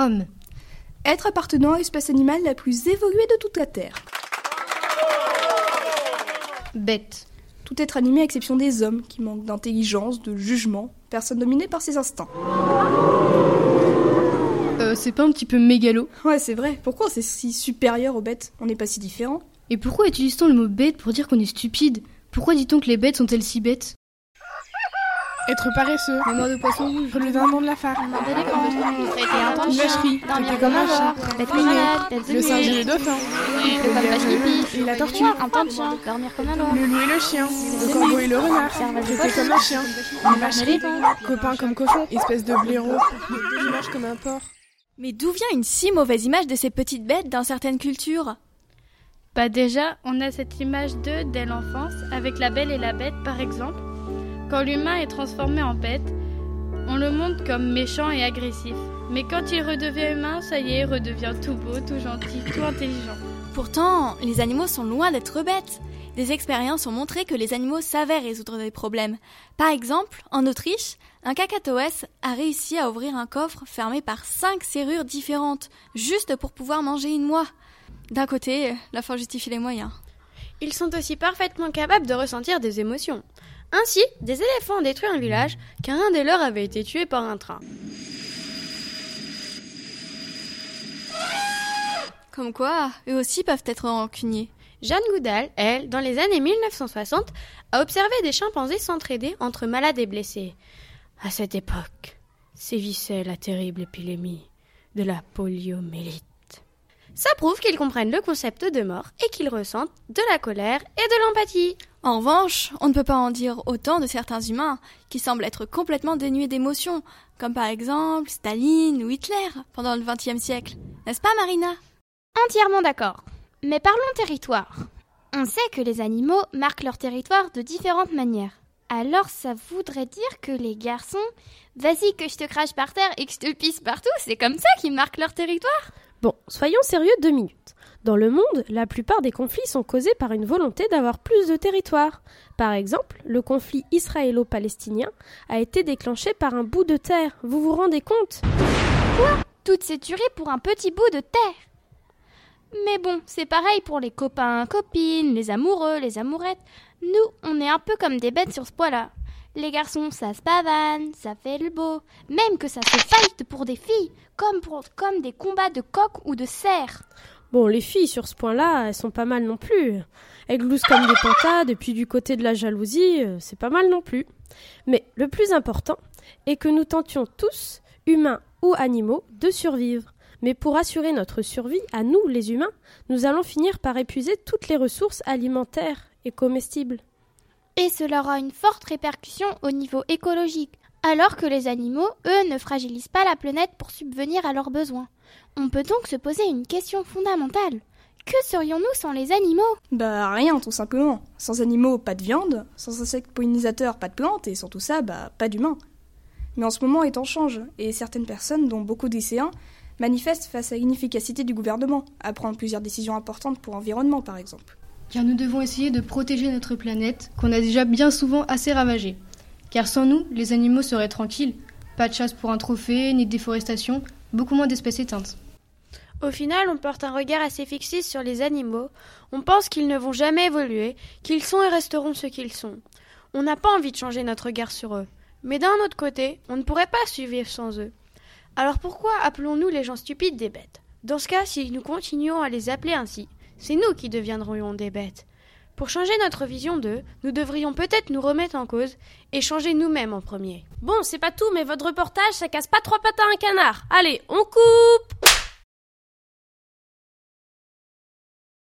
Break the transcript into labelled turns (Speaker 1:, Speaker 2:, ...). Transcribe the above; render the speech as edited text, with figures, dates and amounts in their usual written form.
Speaker 1: Homme.
Speaker 2: Être appartenant à l'espèce animale la plus évoluée de toute la Terre.
Speaker 1: Bête.
Speaker 2: Tout être animé à exception des hommes, qui manquent d'intelligence, de jugement, personne dominée par ses instincts.
Speaker 1: C'est pas un petit peu mégalo?
Speaker 2: Ouais, c'est vrai. Pourquoi on est si supérieur aux bêtes? On n'est pas si différents.
Speaker 1: Et pourquoi utilise-t-on le mot bête pour dire qu'on est stupide? Pourquoi dit-on que les bêtes sont-elles si bêtes?
Speaker 3: Être paresseux.
Speaker 1: Mémoire de poisson rouge.
Speaker 3: Le dindon de la farce.
Speaker 4: Une
Speaker 3: vacherie. Traiter comme un chat.
Speaker 4: Bête malade.
Speaker 3: Le singe et le dauphin.
Speaker 4: Le pape
Speaker 3: Et la tortue.
Speaker 4: un temps de chien. Dormir comme un loir.
Speaker 3: Le loup et le chien. Le corbeau et le renard. Traiter comme un chien. Une vacherie. Copain comme cochon. Espèce de blaireau. Qui marche comme un porc.
Speaker 5: Mais d'où vient une si mauvaise image de ces petites bêtes dans certaines cultures?
Speaker 6: Bah déjà, on a cette image d'eux dès l'enfance, avec la Belle et la Bête par exemple. Quand l'humain est transformé en bête, on le montre comme méchant et agressif. Mais quand il redevient humain, ça y est, il redevient tout beau, tout gentil, tout intelligent.
Speaker 5: Pourtant, les animaux sont loin d'être bêtes. Des expériences ont montré que les animaux savaient résoudre des problèmes. Par exemple, en Autriche, un kakatoès a réussi à ouvrir un coffre fermé par 5 serrures différentes, juste pour pouvoir manger une noix. D'un côté, la fin justifie les moyens.
Speaker 7: Ils sont aussi parfaitement capables de ressentir des émotions. Ainsi, des éléphants ont détruit un village car un des leurs avait été tué par un train.
Speaker 5: Comme quoi, eux aussi peuvent être rancuniers.
Speaker 7: Jeanne Goodall, elle, dans les années 1960, a observé des chimpanzés s'entraider entre malades et blessés. À cette époque, sévissait la terrible épidémie de la poliomyélite. Ça prouve qu'ils comprennent le concept de mort et qu'ils ressentent de la colère et de l'empathie.
Speaker 5: En revanche, on ne peut pas en dire autant de certains humains qui semblent être complètement dénués d'émotions, comme par exemple Staline ou Hitler pendant le XXe siècle. N'est-ce pas, Marina?
Speaker 4: Entièrement d'accord. Mais parlons territoire. On sait que les animaux marquent leur territoire de différentes manières. Alors ça voudrait dire que les garçons, vas-y que je te crache par terre et que je te pisse partout, c'est comme ça qu'ils marquent leur territoire?
Speaker 8: Bon, soyons sérieux 2 minutes. Dans le monde, la plupart des conflits sont causés par une volonté d'avoir plus de territoire. Par exemple, le conflit israélo-palestinien a été déclenché par un bout de terre. Vous vous rendez compte?
Speaker 4: Quoi? Toute cette tuerie pour un petit bout de terre? Mais bon, c'est pareil pour les copains, copines, les amoureux, les amourettes. Nous, on est un peu comme des bêtes sur ce point-là. Les garçons, ça se pavane, ça fait le beau. Même que ça se fight pour des filles, comme des combats de coqs ou de cerfs.
Speaker 8: Bon, les filles, sur ce point-là, elles sont pas mal non plus. Elles gloussent comme des pintades, et puis du côté de la jalousie, c'est pas mal non plus. Mais le plus important est que nous tentions tous, humains ou animaux, de survivre. Mais pour assurer notre survie, à nous, les humains, nous allons finir par épuiser toutes les ressources alimentaires et comestibles.
Speaker 4: Et cela aura une forte répercussion au niveau écologique, alors que les animaux, eux, ne fragilisent pas la planète pour subvenir à leurs besoins. On peut donc se poser une question fondamentale. Que serions-nous sans les animaux?
Speaker 2: Bah rien, tout simplement. Sans animaux, pas de viande, sans insectes pollinisateurs, pas de plantes, et sans tout ça, pas d'humains. Mais en ce moment, les temps changent, et certaines personnes, dont beaucoup de lycéens, manifestent face à l'inefficacité du gouvernement, à prendre plusieurs décisions importantes pour l'environnement, par exemple.
Speaker 1: Car nous devons essayer de protéger notre planète, qu'on a déjà bien souvent assez ravagée. Car sans nous, les animaux seraient tranquilles. Pas de chasse pour un trophée, ni de déforestation, beaucoup moins d'espèces éteintes.
Speaker 7: Au final, on porte un regard assez fixiste sur les animaux. On pense qu'ils ne vont jamais évoluer, qu'ils sont et resteront ce qu'ils sont. On n'a pas envie de changer notre regard sur eux. Mais d'un autre côté, on ne pourrait pas survivre sans eux. Alors pourquoi appelons-nous les gens stupides des bêtes? Dans ce cas, si nous continuons à les appeler ainsi, c'est nous qui deviendrions des bêtes. Pour changer notre vision d'eux, nous devrions peut-être nous remettre en cause et changer nous-mêmes en premier.
Speaker 8: Bon, c'est pas tout, mais votre reportage, ça casse pas 3 pattes à un canard. Allez, on coupe!